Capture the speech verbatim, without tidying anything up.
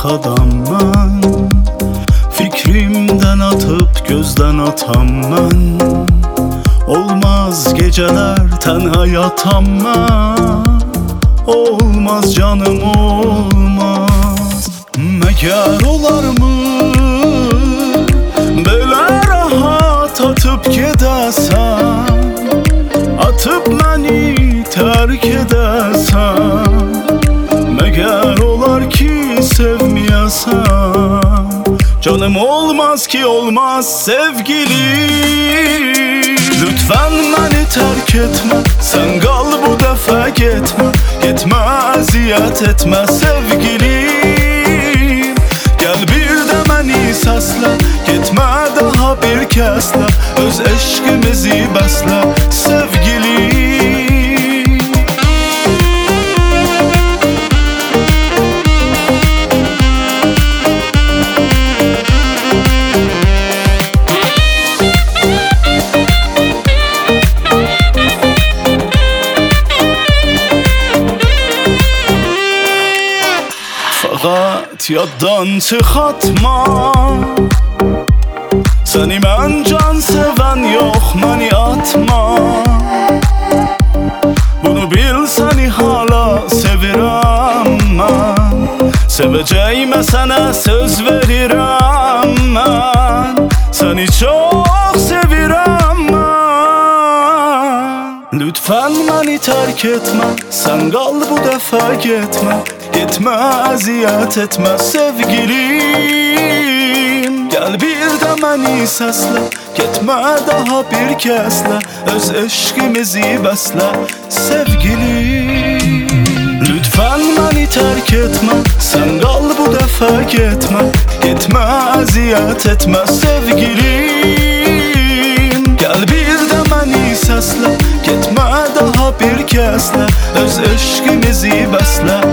adam mən, fikrimdən atıp gözdən atam mən. Olmaz geceler tənha yatam mən, olmaz canım olmaz. Məgər olarmı belə rahat atıp gedəsən, atıp məni tərk edəsən? Məgər olar ki sevməyəsən? Canım olmaz ki olmaz sevgilim. Lütfen məni tərk etmə, sən qal bu dəfə getmə. Getmə, əziyyət etmə sevgilim. Gəl bir də məni səslə, getmə daha bir kəslə. Öz eşqimizi bəslə sevgilim. Fəqət yaddan çıxatma, səni mən can sevən yox, məni atma. Bunu bil, səni hala sevirəm mən. Sevəcəyimə sənə söz verirəm mən. Səni çox sevirəm mən. Lütfen məni tərk etmə, sən qal bu dəfə getmə. Getmə, əziyyət etmə sevgilim. Gəl bir də məni səslə, getmə daha bir kəslə. Öz eşqimizi bəslə sevgilim. Lütfen məni tərk etmə, sən qal bu dəfə getmə. Getmə, əziyyət etmə sevgilim. Gəl bir də məni səslə, getmə daha bir kəslə. Öz eşqimizi bəslə